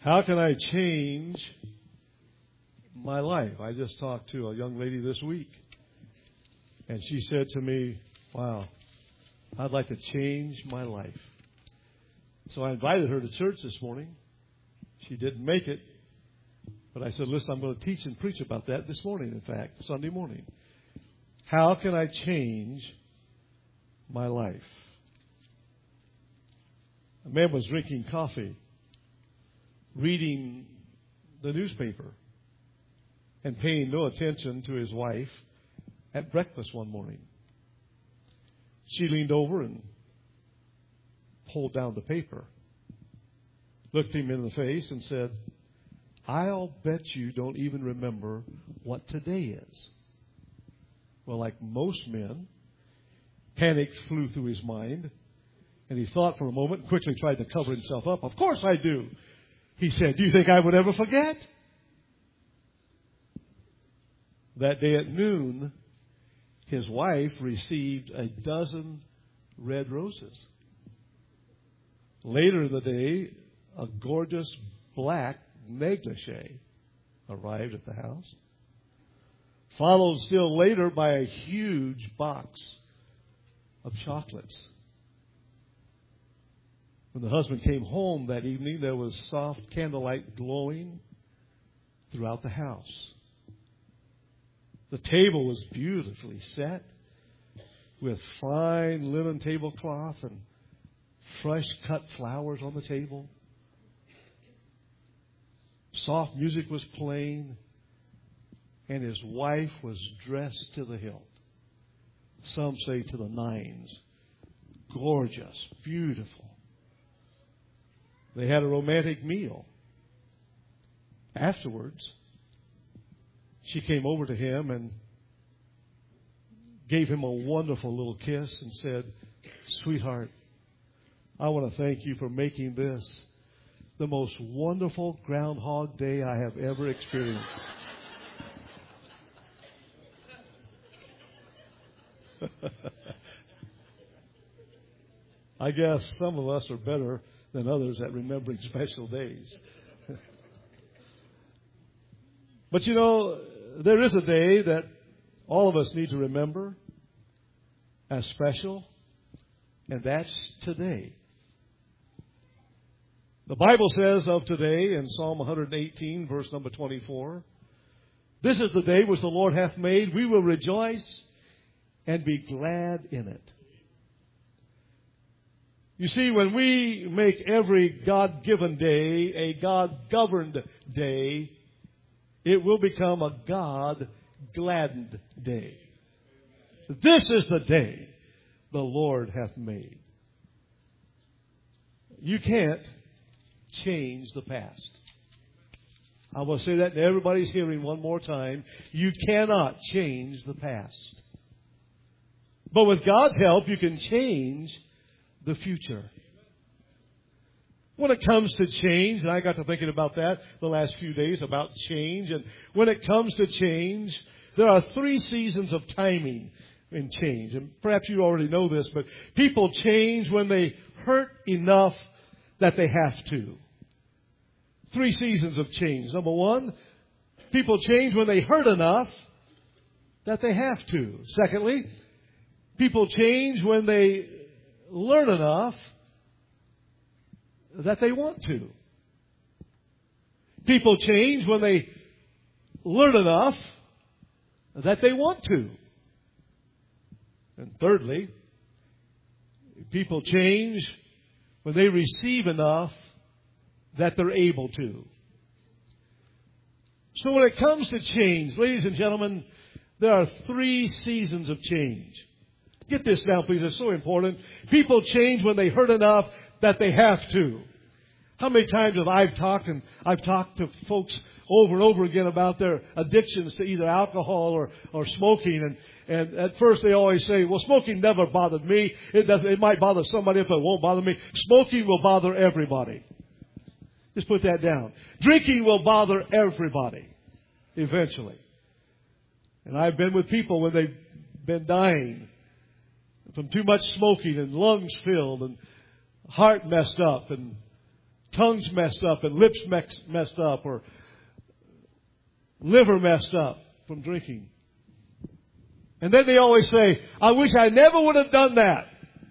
How can I change my life? I just talked to a young lady this week, and she said to me, wow, I'd like to change my life. So I invited her to church this morning. She didn't make it, but I said, listen, I'm going to teach and preach about that this morning, in fact, Sunday morning. How can I change my life? A man was drinking coffee, reading the newspaper, and paying no attention to his wife at breakfast one morning. She leaned over and pulled down the paper, looked him in the face and said, I'll bet you don't even remember what today is. Well, like most men, panic flew through his mind, and he thought for a moment and quickly tried to cover himself up. Of course I do. He said, do you think I would ever forget? That day at noon, his wife received a dozen red roses. Later in the day, a gorgeous black negligee arrived at the house, followed still later by a huge box of chocolates. When the husband came home that evening, there was soft candlelight glowing throughout the house. The table was beautifully set with fine linen tablecloth and fresh cut flowers on the table. Soft music was playing, and his wife was dressed to the hilt. Some say to the nines. Gorgeous, beautiful. They had a romantic meal. Afterwards, she came over to him and gave him a wonderful little kiss and said, sweetheart, I want to thank you for making this the most wonderful Groundhog Day I have ever experienced. I guess some of us are better than others at remembering special days. But you know, there is a day that all of us need to remember as special, and that's today. The Bible says of today in Psalm 118, verse number 24, this is the day which the Lord hath made. We will rejoice and be glad in it. You see, when we make every God-given day a God-governed day, it will become a God-gladdened day. This is the day the Lord hath made. You can't change the past. I will say that to everybody's hearing one more time. You cannot change the past. But with God's help, you can change the future. When it comes to change, and I got to thinking about that the last few days, about change. And when it comes to change, there are 3 seasons of timing in change. And perhaps you already know this, but people change when they hurt enough that they have to. 3 seasons of change. Number 1, people change when they hurt enough that they have to. Secondly, people change when they learn enough that they want to. People change when they learn enough that they want to. And thirdly, people change when they receive enough that they're able to. So when it comes to change, ladies and gentlemen, there are 3 seasons of change. Get this down, please. It's so important. People change when they hurt enough that they have to. How many times have I've talked to folks over and over again about their addictions to either alcohol or smoking. And at first they always say, well, smoking never bothered me. It might bother somebody, but it won't bother me. Smoking will bother everybody. Just put that down. Drinking will bother everybody eventually. And I've been with people when they've been dying from too much smoking and lungs filled and heart messed up and tongues messed up and lips messed up or liver messed up from drinking. And then they always say, I wish I never would have done that.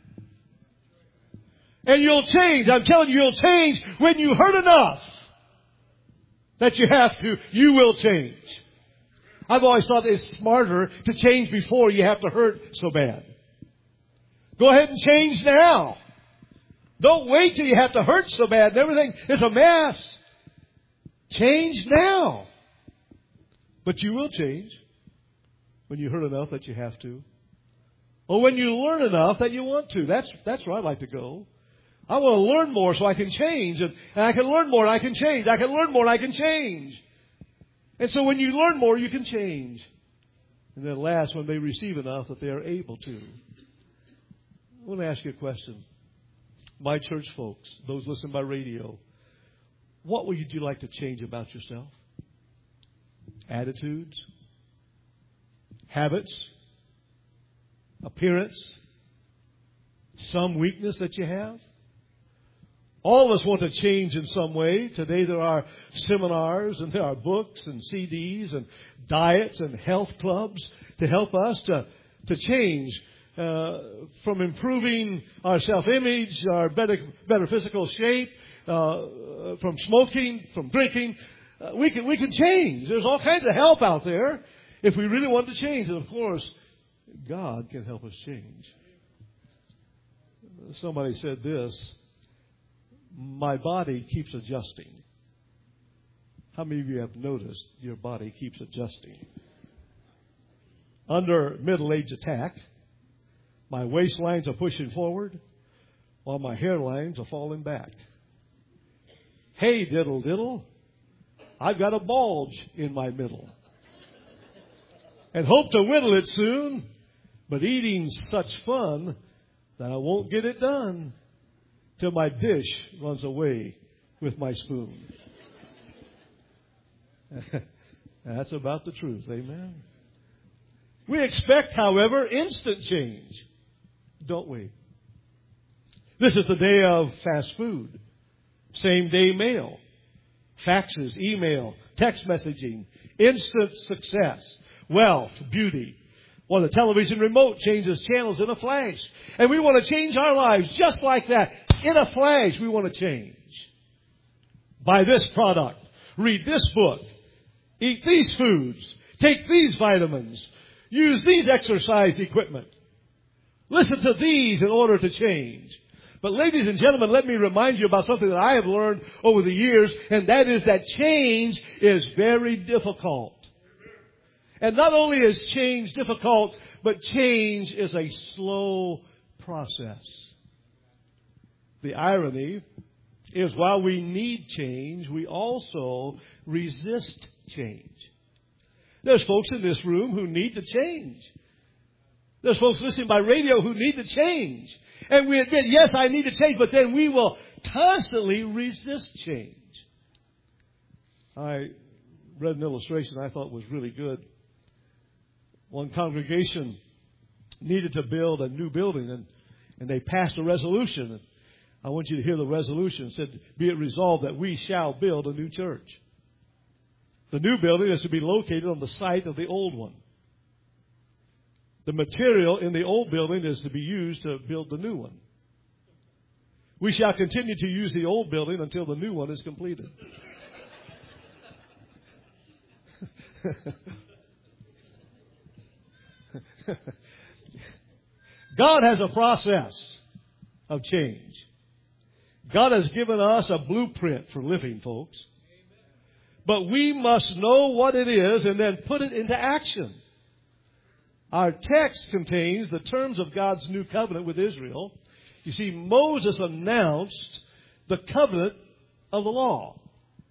And you'll change. I'm telling you, you'll change when you hurt enough that you have to. You will change. I've always thought it's smarter to change before you have to hurt so bad. Go ahead and change now. Don't wait till you have to hurt so bad and everything is a mess. Change now. But you will change when you hurt enough that you have to. Or when you learn enough that you want to. That's where I'd like to go. I want to learn more so I can change. And I can learn more and I can change. I can learn more and I can change. And so when you learn more, you can change. And then last, when they receive enough that they are able to. I want to ask you a question. My church folks, those listening by radio, what would you like to change about yourself? Attitudes? Habits? Appearance? Some weakness that you have? All of us want to change in some way. Today there are seminars and there are books and CDs and diets and health clubs to help us to change from improving our self-image, our better physical shape, from smoking, from drinking. We can change. There's all kinds of help out there if we really want to change. And of course, God can help us change. Somebody said this, my body keeps adjusting. How many of you have noticed your body keeps adjusting? Under middle-age attack, my waistlines are pushing forward while my hairlines are falling back. Hey, diddle diddle, I've got a bulge in my middle. And hope to whittle it soon, but eating's such fun that I won't get it done till my dish runs away with my spoon. That's about the truth, amen? We expect, however, instant change, don't we? This is the day of fast food, same-day mail, faxes, email, text messaging, instant success, wealth, beauty. Well, the television remote changes channels in a flash. And we want to change our lives just like that. In a flash, we want to change. Buy this product. Read this book. Eat these foods. Take these vitamins. Use these exercise equipment. Listen to these in order to change. But ladies and gentlemen, let me remind you about something that I have learned over the years, and that is that change is very difficult. And not only is change difficult, but change is a slow process. The irony is while we need change, we also resist change. There's folks in this room who need to change. There's folks listening by radio who need to change. And we admit, yes, I need to change, but then we will constantly resist change. I read an illustration I thought was really good. One congregation needed to build a new building, and they passed a resolution. And I want you to hear the resolution. It said, be it resolved that we shall build a new church. The new building is to be located on the site of the old one. The material in the old building is to be used to build the new one. We shall continue to use the old building until the new one is completed. God has a process of change. God has given us a blueprint for living, folks. But we must know what it is and then put it into action. Our text contains the terms of God's new covenant with Israel. You see, Moses announced the covenant of the law.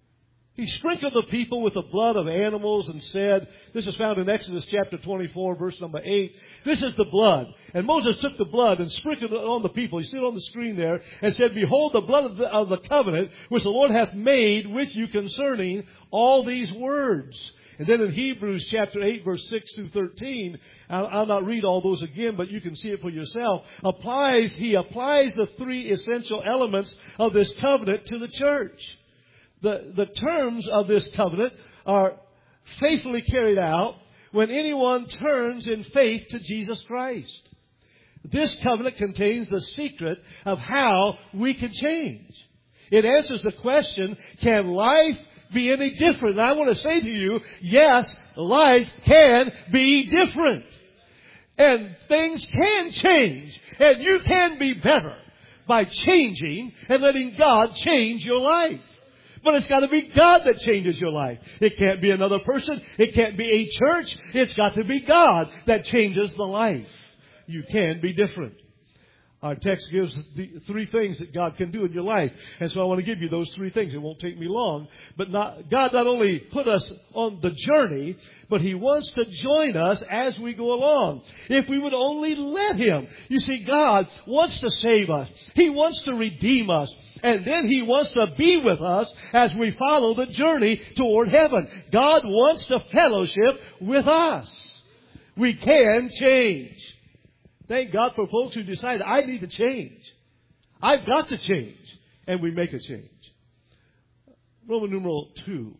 He sprinkled the people with the blood of animals and said, this is found in Exodus chapter 24, verse number 8, this is the blood. And Moses took the blood and sprinkled it on the people. You see it on the screen there, and said, behold, the blood of the covenant which the Lord hath made with you concerning all these words. And then in Hebrews chapter 8, verse 6 through 13, I'll not read all those again, but you can see it for yourself. He applies the three essential elements of this covenant to the church. The terms of this covenant are faithfully carried out when anyone turns in faith to Jesus Christ. This covenant contains the secret of how we can change. It answers the question, can life be any different? And I want to say to you, yes, life can be different. And things can change. And you can be better by changing and letting God change your life. But it's got to be God that changes your life. It can't be another person. It can't be a church. It's got to be God that changes the life. You can be different. Our text gives the three things that God can do in your life. And so I want to give you those three things. It won't take me long. But God not only put us on the journey, but He wants to join us as we go along. If we would only let Him. You see, God wants to save us. He wants to redeem us. And then He wants to be with us as we follow the journey toward heaven. God wants to fellowship with us. We can change. Thank God for folks who decide, I need to change. I've got to change. And we make a change. Roman numeral 2.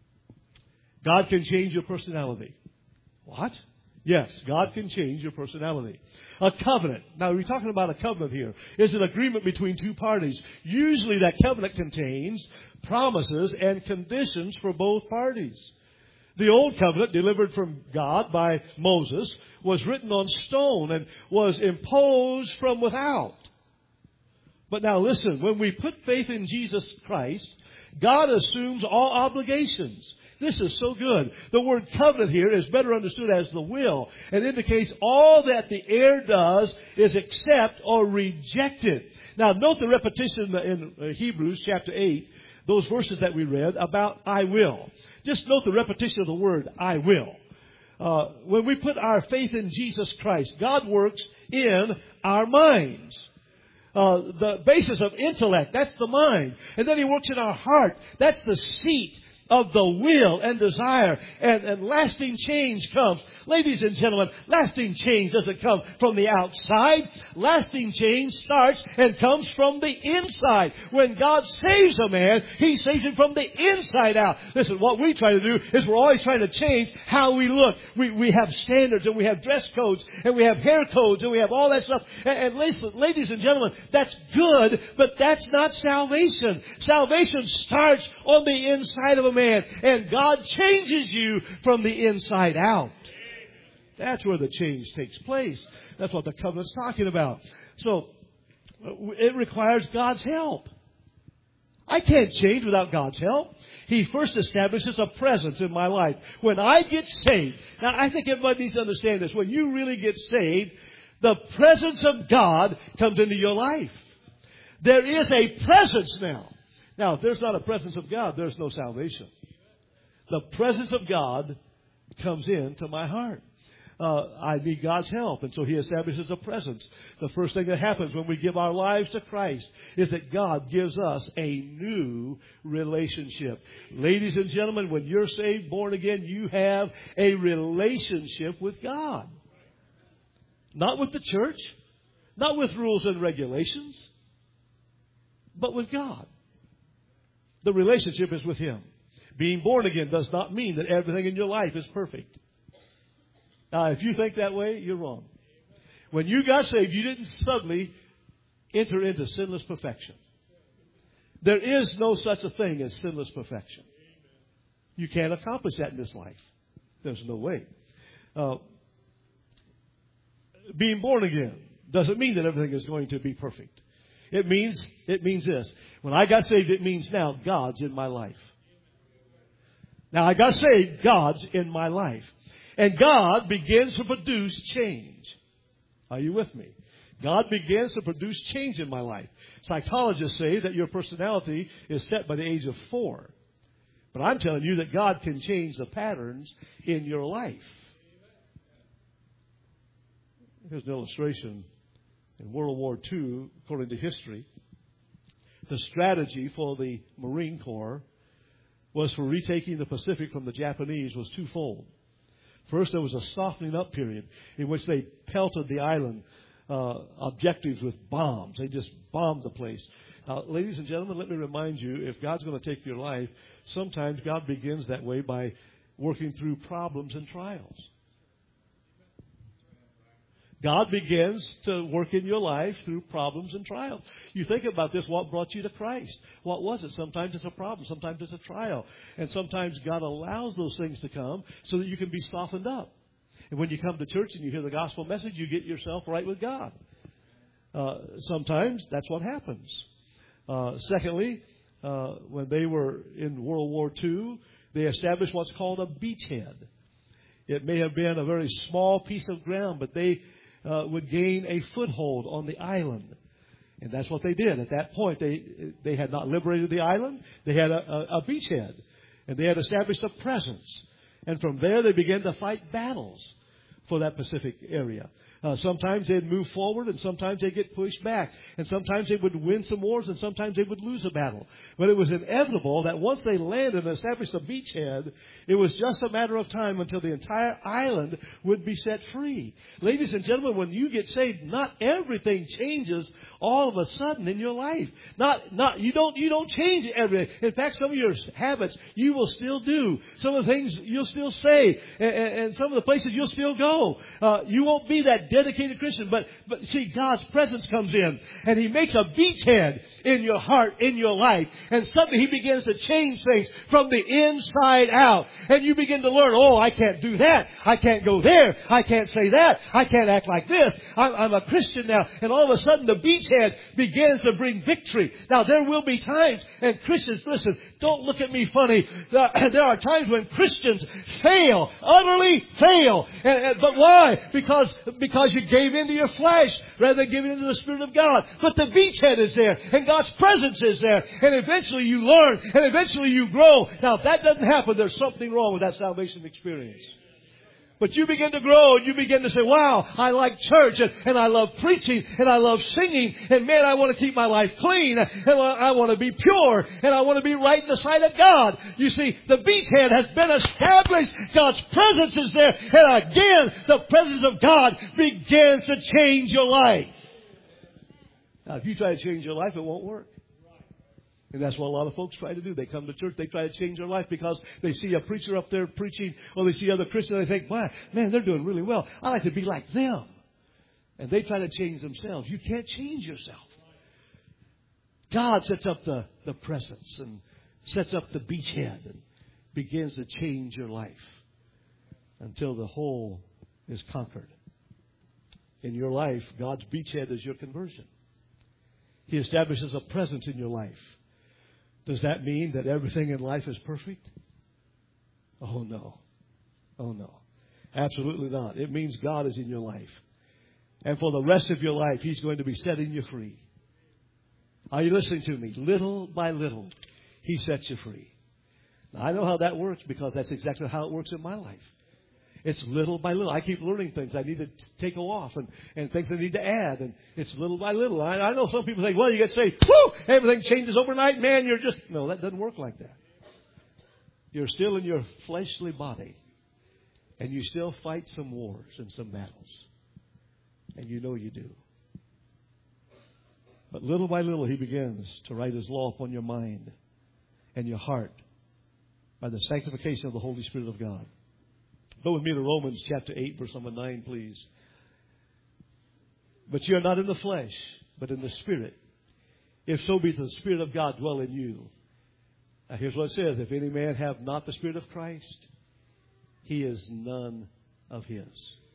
God can change your personality. What? Yes, God can change your personality. A covenant. Now, we're talking about a covenant here. It's an agreement between two parties. Usually that covenant contains promises and conditions for both parties. The old covenant delivered from God by Moses was written on stone and was imposed from without. But now listen, when we put faith in Jesus Christ, God assumes all obligations. This is so good. The word covenant here is better understood as the will and indicates all that the heir does is accept or reject it. Now note the repetition in Hebrews chapter 8, those verses that we read about I will. Just note the repetition of the word I will. When we put our faith in Jesus Christ, God works in our minds. The basis of intellect, that's the mind. And then He works in our heart. That's the seat of the will and desire. And lasting change comes. Ladies and gentlemen, lasting change doesn't come from the outside. Lasting change starts and comes from the inside. When God saves a man, He saves him from the inside out. Listen, what we try to do is we're always trying to change how we look. We have standards and we have dress codes and we have hair codes and we have all that stuff. And listen, ladies and gentlemen, that's good, but that's not salvation. Salvation starts on the inside of a man. And God changes you from the inside out. That's where the change takes place. That's what the covenant's talking about. So, it requires God's help. I can't change without God's help. He first establishes a presence in my life. When I get saved, now I think everybody needs to understand this. When you really get saved, the presence of God comes into your life. There is a presence now. Now, if there's not a presence of God, there's no salvation. The presence of God comes into my heart. I need God's help. And so He establishes a presence. The first thing that happens when we give our lives to Christ is that God gives us a new relationship. Ladies and gentlemen, when you're saved, born again, you have a relationship with God. Not with the church, not with rules and regulations, but with God. The relationship is with Him. Being born again does not mean that everything in your life is perfect. Now, if you think that way, you're wrong. When you got saved, you didn't suddenly enter into sinless perfection. There is no such a thing as sinless perfection. You can't accomplish that in this life. There's no way. Being born again doesn't mean that everything is going to be perfect. It means this. When I got saved, it means now God's in my life. Now I got saved, God's in my life. And God begins to produce change. Are you with me? God begins to produce change in my life. Psychologists say that your personality is set by the age of 4. But I'm telling you that God can change the patterns in your life. Here's an illustration. In World War II, according to history, the strategy for the Marine Corps was for retaking the Pacific from the Japanese was twofold. First, there was a softening up period in which they pelted the island objectives with bombs. They just bombed the place. Now, ladies and gentlemen, let me remind you, if God's going to take your life, sometimes God begins that way by working through problems and trials. God begins to work in your life through problems and trials. You think about this, what brought you to Christ? What was it? Sometimes it's a problem. Sometimes it's a trial. And sometimes God allows those things to come so that you can be softened up. And when you come to church and you hear the gospel message, you get yourself right with God. Sometimes that's what happens. Secondly, when they were in World War II, they established what's called a beachhead. It may have been a very small piece of ground, but they would gain a foothold on the island. And that's what they did. At that point, they had not liberated the island. They had a beachhead. And they had established a presence. And from there, they began to fight battles for that Pacific area. Sometimes they'd move forward, and sometimes they'd get pushed back. And sometimes they would win some wars, and sometimes they would lose a battle. But it was inevitable that once they landed and established a beachhead, it was just a matter of time until the entire island would be set free. Ladies and gentlemen, when you get saved, not everything changes all of a sudden in your life. You don't change everything. In fact, some of your habits you will still do. Some of the things you'll still say, and some of the places you'll still go. You won't be that dedicated Christian, but see, God's presence comes in, and He makes a beachhead in your heart, in your life, and suddenly He begins to change things from the inside out, and you begin to learn, oh, I can't do that, I can't go there, I can't say that, I can't act like this, I'm a Christian now, and all of a sudden the beachhead begins to bring victory. Now, there will be times, and Christians, listen, don't look at me funny, there are times when Christians fail, utterly fail, but why? Because you gave into your flesh rather than giving into the Spirit of God. But the beachhead is there, and God's presence is there, and eventually you learn, and eventually you grow. Now, if that doesn't happen, there's something wrong with that salvation experience. But you begin to grow, and you begin to say, wow, I like church, and I love preaching, and I love singing, and man, I want to keep my life clean, and I want to be pure, and I want to be right in the sight of God. You see, the beachhead has been established. God's presence is there, and again, the presence of God begins to change your life. Now, if you try to change your life, it won't work. And that's what a lot of folks try to do. They come to church, they try to change their life because they see a preacher up there preaching, or they see other Christians, and they think, wow, man, they're doing really well. I like to be like them. And they try to change themselves. You can't change yourself. God sets up the presence and sets up the beachhead and begins to change your life until the whole is conquered. In your life, God's beachhead is your conversion. He establishes a presence in your life. Does that mean that everything in life is perfect? Oh, no. Oh, no. Absolutely not. It means God is in your life. And for the rest of your life, He's going to be setting you free. Are you listening to me? Little by little, He sets you free. Now, I know how that works because that's exactly how it works in my life. It's little by little. I keep learning things I need to take off and things I need to add. And it's little by little. I know some people think, well, you get saved, whoo, everything changes overnight. Man, you're just... No, that doesn't work like that. You're still in your fleshly body. And you still fight some wars and some battles. And you know you do. But little by little, He begins to write His law upon your mind and your heart by the sanctification of the Holy Spirit of God. Go with me to Romans chapter 8, verse number 9, please. But you are not in the flesh, but in the Spirit. If so be the Spirit of God dwell in you. Now here's what it says. If any man have not the Spirit of Christ, he is none of His.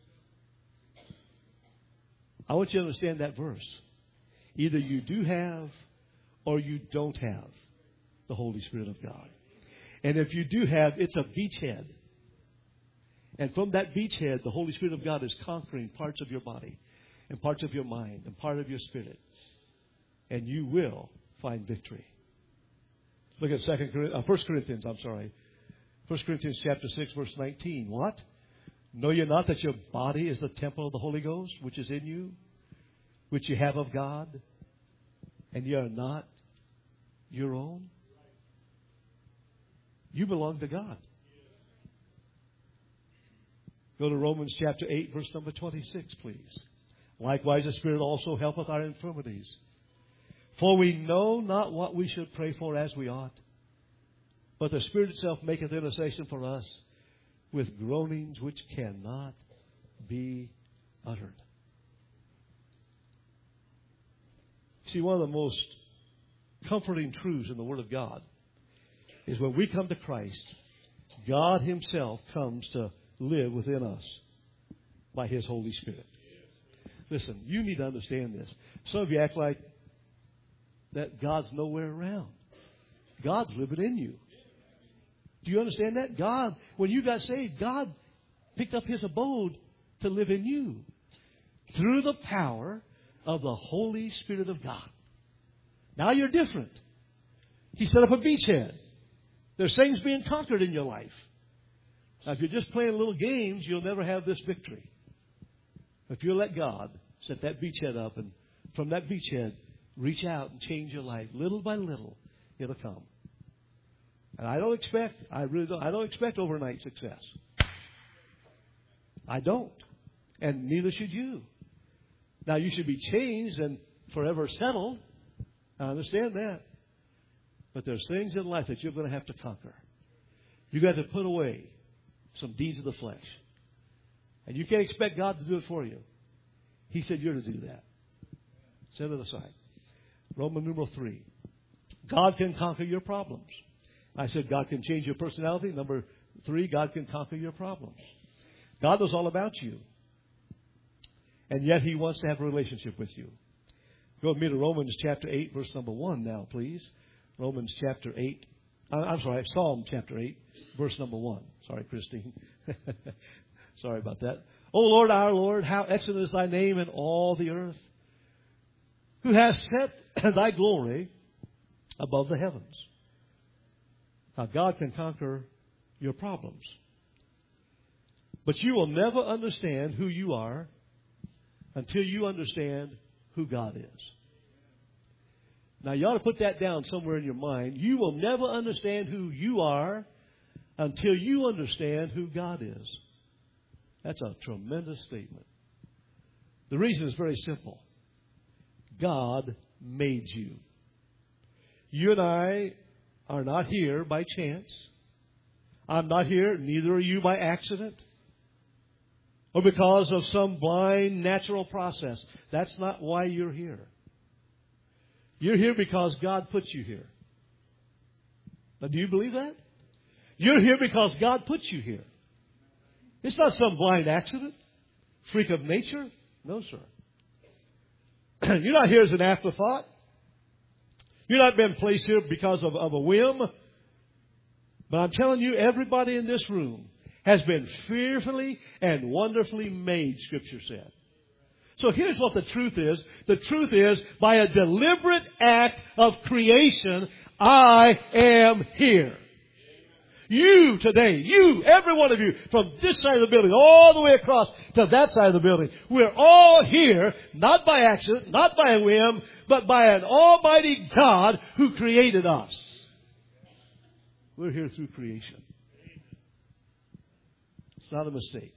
I want you to understand that verse. Either you do have or you don't have the Holy Spirit of God. And if you do have, it's a beachhead. And from that beachhead, the Holy Spirit of God is conquering parts of your body and parts of your mind and part of your spirit. And you will find victory. Look at 1 Corinthians, 1 Corinthians chapter 6, verse 19. What? Know ye not that your body is the temple of the Holy Ghost, which is in you, which you have of God, and ye are not your own? You belong to God. Go to Romans chapter 8, verse number 26, please. Likewise, the Spirit also helpeth our infirmities. For we know not what we should pray for as we ought, but the Spirit itself maketh intercession for us with groanings which cannot be uttered. See, one of the most comforting truths in the Word of God is when we come to Christ, God Himself comes to live within us by His Holy Spirit. Listen, you need to understand this. Some of you act like that God's nowhere around. God's living in you. Do you understand that? God, when you got saved, God picked up His abode to live in you through the power of the Holy Spirit of God. Now you're different. He set up a beachhead. There's things being conquered in your life. Now, if you're just playing little games, you'll never have this victory. If you let God set that beachhead up, and from that beachhead, reach out and change your life little by little, it'll come. And I don't expect overnight success. I don't. And neither should you. Now, you should be changed and forever settled. I understand that. But there's things in life that you're going to have to conquer. You've got to put away some deeds of the flesh. And you can't expect God to do it for you. He said you're to do that. Set it aside. Roman numeral 3. God can conquer your problems. I said God can change your personality. Number 3, God can conquer your problems. God knows all about you. And yet He wants to have a relationship with you. Go with me to Romans chapter 8, verse number 1 now, please. Romans chapter 8. Psalm chapter 8, verse number 1. Sorry, Christine. Sorry about that. O Lord, our Lord, how excellent is Thy name in all the earth, who has set Thy glory above the heavens. Now, God can conquer your problems. But you will never understand who you are until you understand who God is. Now, you ought to put that down somewhere in your mind. You will never understand who you are until you understand who God is. That's a tremendous statement. The reason is very simple. God made you. You and I are not here by chance. I'm not here, neither are you by accident or because of some blind natural process. That's not why you're here. You're here because God put you here. Now, do you believe that? You're here because God put you here. It's not some blind accident, freak of nature. No, sir. You're not here as an afterthought. You're not been placed here because of a whim. But I'm telling you, everybody in this room has been fearfully and wonderfully made, Scripture said. So here's what the truth is. The truth is, by a deliberate act of creation, I am here. You today, every one of you, from this side of the building all the way across to that side of the building, we're all here, not by accident, not by a whim, but by an almighty God who created us. We're here through creation. It's not a mistake.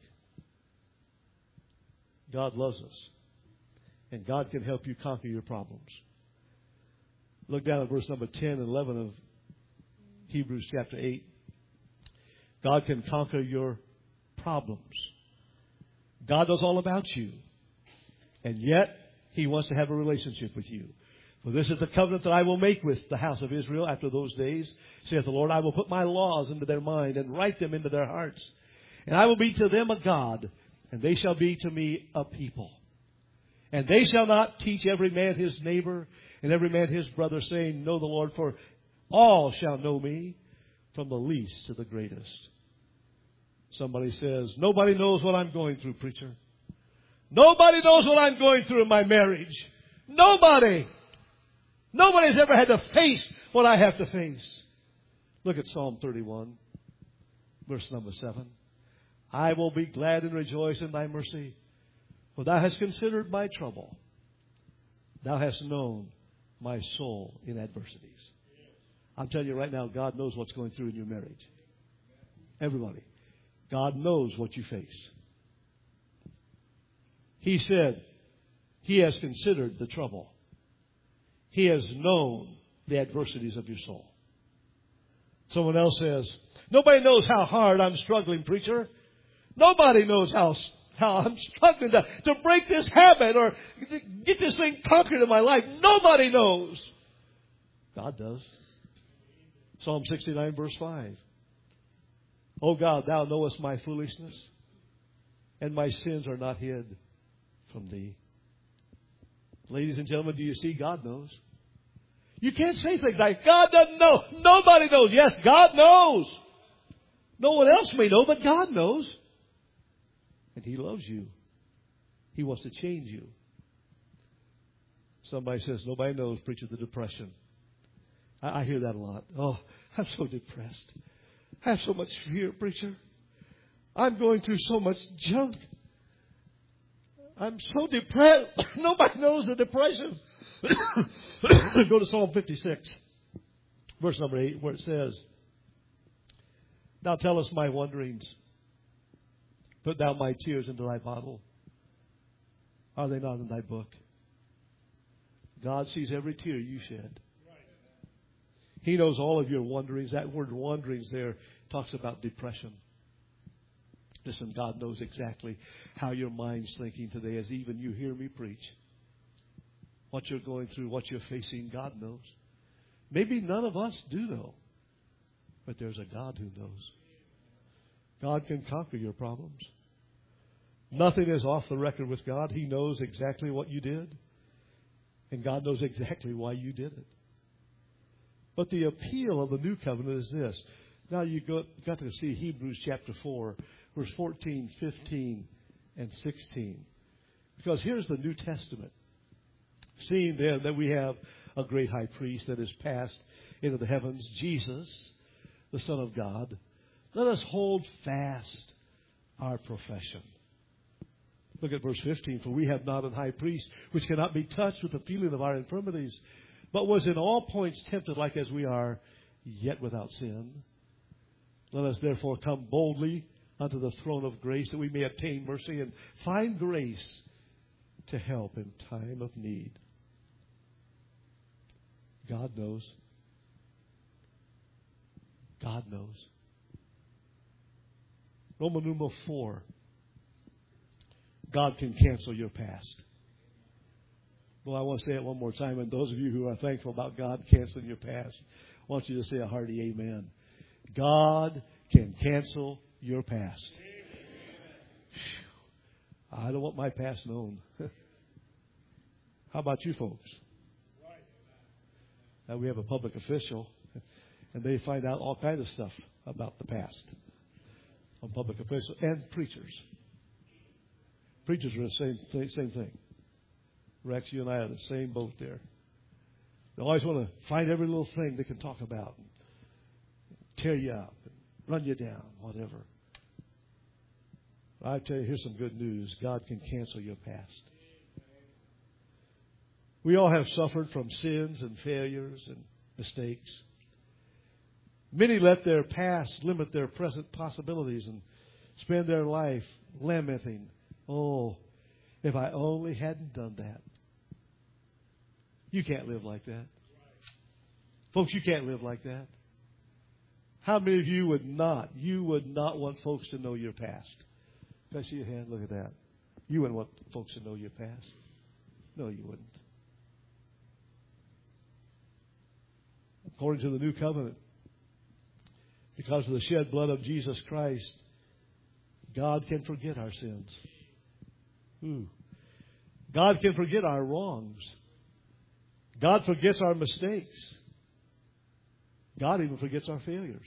God loves us. And God can help you conquer your problems. Look down at verse number 10 and 11 of Hebrews chapter 8. God can conquer your problems. God knows all about you. And yet, He wants to have a relationship with you. For this is the covenant that I will make with the house of Israel after those days, saith the Lord. I will put my laws into their mind and write them into their hearts. And I will be to them a God, and they shall be to me a people. And they shall not teach every man his neighbor and every man his brother, saying, Know the Lord, for all shall know me, from the least to the greatest. Somebody says, nobody knows what I'm going through, preacher. Nobody knows what I'm going through in my marriage. Nobody. Nobody's ever had to face what I have to face. Look at Psalm 31, verse number 7. I will be glad and rejoice in thy mercy, for thou hast considered my trouble. Thou hast known my soul in adversities. I'm telling you right now, God knows what's going through in your marriage. Everybody. God knows what you face. He said He has considered the trouble. He has known the adversities of your soul. Someone else says, nobody knows how hard I'm struggling, preacher. Nobody knows how I'm struggling to break this habit or get this thing conquered in my life. Nobody knows. God does. Psalm 69, verse 5. O God, thou knowest my foolishness, and my sins are not hid from thee. Ladies and gentlemen, do you see? God knows. You can't say things like, God doesn't know. Nobody knows. Yes, God knows. No one else may know, but God knows. And He loves you. He wants to change you. Somebody says, nobody knows, preacher, the depression. I hear that a lot. Oh, I'm so depressed. I have so much fear, preacher. I'm going through so much junk. I'm so depressed. Nobody knows the depression. Go to Psalm 56, verse number 8, where it says, Thou tellest my wanderings. Put thou my tears into thy bottle. Are they not in thy book? God sees every tear you shed. He knows all of your wanderings. That word wanderings there talks about depression. Listen, God knows exactly how your mind's thinking today as even you hear me preach. What you're going through, what you're facing, God knows. Maybe none of us do know. But there's a God who knows. God can conquer your problems. Nothing is off the record with God. He knows exactly what you did. And God knows exactly why you did it. But the appeal of the new covenant is this. Now you got to see Hebrews chapter 4, verse 14, 15, and 16. Because here's the New Testament. Seeing then that we have a great high priest that is passed into the heavens, Jesus, the Son of God, let us hold fast our profession. Look at verse 15. For we have not an high priest which cannot be touched with the feeling of our infirmities, but was in all points tempted like as we are, yet without sin. Let us therefore come boldly unto the throne of grace, that we may obtain mercy and find grace to help in time of need. God knows. God knows. Roman numeral 4. God can cancel your past. Well, I want to say it one more time. And those of you who are thankful about God canceling your past, I want you to say a hearty amen. God can cancel your past. I don't want my past known. How about you folks? Now we have a public official, and they find out all kinds of stuff about the past on public officials and preachers. Preachers are the same thing. Rex, you and I are the same boat there. They always want to find every little thing they can talk about, and tear you up, and run you down, whatever. I tell you, here's some good news. God can cancel your past. We all have suffered from sins and failures and mistakes. Many let their past limit their present possibilities and spend their life lamenting, oh, if I only hadn't done that. You can't live like that. Folks, you can't live like that. How many of you would not want folks to know your past? Can I see your hand? Look at that. You wouldn't want folks to know your past. No, you wouldn't. According to the new covenant, because of the shed blood of Jesus Christ, God can forget our sins. God can forget our wrongs. God forgets our mistakes. God even forgets our failures.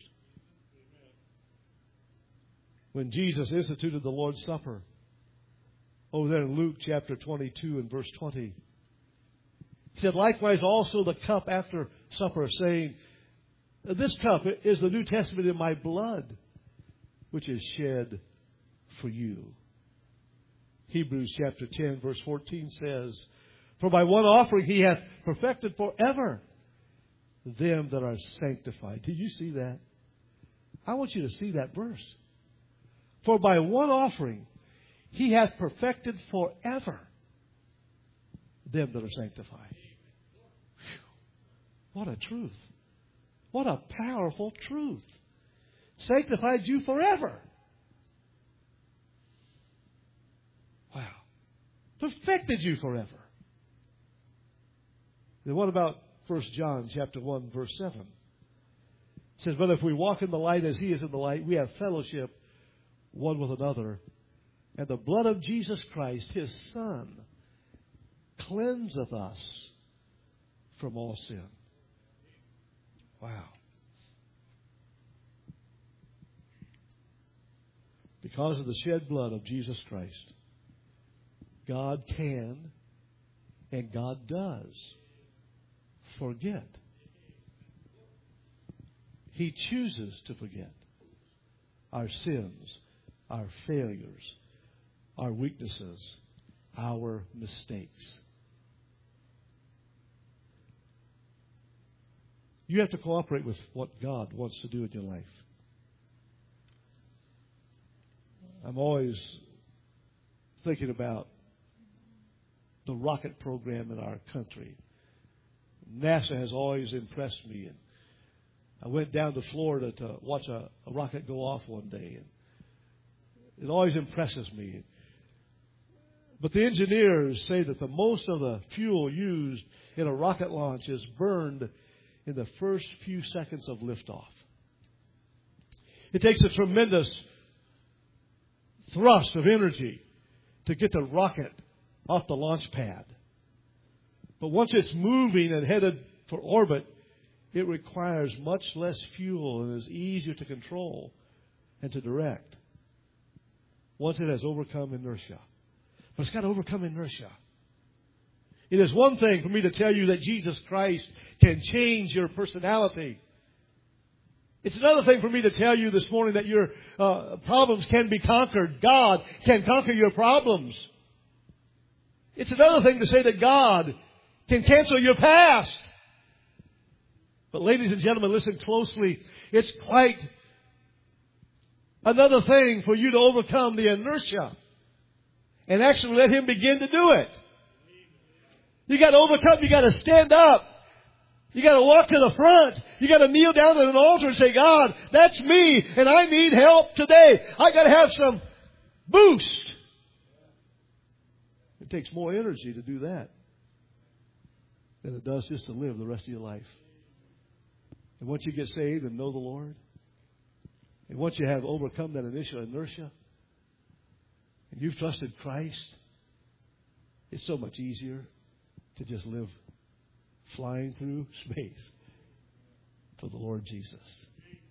When Jesus instituted the Lord's Supper, over there in Luke chapter 22 and verse 20, He said, likewise also the cup after supper, saying, This cup is the New Testament in my blood, which is shed for you. Hebrews chapter 10, verse 14 says, For by one offering he hath perfected forever them that are sanctified. Did you see that? I want you to see that verse. For by one offering he hath perfected forever them that are sanctified. Whew. What a truth. What a powerful truth. Sanctified you forever. Wow. Perfected you forever. Then what about 1 John chapter 1, verse 7? It says, But if we walk in the light as he is in the light, we have fellowship one with another. And the blood of Jesus Christ, his Son, cleanseth us from all sin. Wow. Because of the shed blood of Jesus Christ, God can and God does forget. He chooses to forget our sins, our failures, our weaknesses, our mistakes. You have to cooperate with what God wants to do in your life. I'm always thinking about the rocket program in our country. NASA has always impressed me. And I went down to Florida to watch a rocket go off one day. And it always impresses me. But the engineers say that the most of the fuel used in a rocket launch is burned in the first few seconds of liftoff. It takes a tremendous thrust of energy to get the rocket off the launch pad. But once it's moving and headed for orbit, it requires much less fuel and is easier to control and to direct once it has overcome inertia. But it's got to overcome inertia. It is one thing for me to tell you that Jesus Christ can change your personality. It's another thing for me to tell you this morning that your problems can be conquered. God can conquer your problems. It's another thing to say that God can cancel your past. But ladies and gentlemen, listen closely. It's quite another thing for you to overcome the inertia and actually let Him begin to do it. You got to overcome. You got to stand up. You got to walk to the front. You got to kneel down at an altar and say, God, that's me, and I need help today. I got to have some boost. It takes more energy to do that than it does just to live the rest of your life. And once you get saved and know the Lord, and once you have overcome that initial inertia, and you've trusted Christ, it's so much easier to just live flying through space for the Lord Jesus.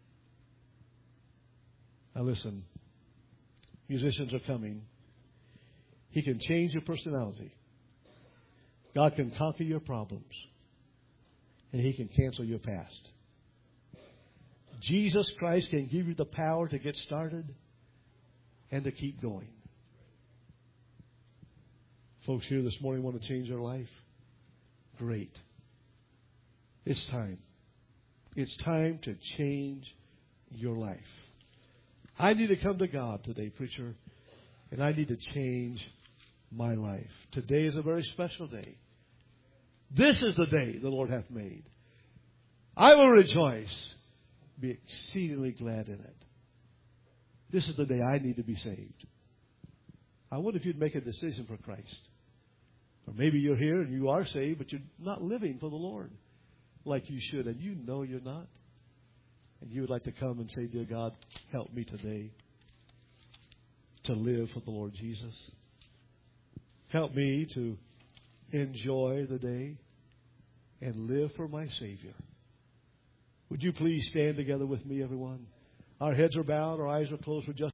Now listen, musicians are coming. He can change your personality. God can conquer your problems. And He can cancel your past. Jesus Christ can give you the power to get started and to keep going. Folks here this morning want to change their life? Great. It's time. It's time to change your life. I need to come to God today, preacher, and I need to change my life. Today is a very special day. This is the day the Lord hath made. I will rejoice, be exceedingly glad in it. This is the day I need to be saved. I wonder if you'd make a decision for Christ. Or maybe you're here and you are saved, but you're not living for the Lord like you should, and you know you're not. And you would like to come and say, Dear God, help me today to live for the Lord Jesus. Help me to enjoy the day and live for my Savior. Would you please stand together with me, everyone? Our heads are bowed, our eyes are closed for just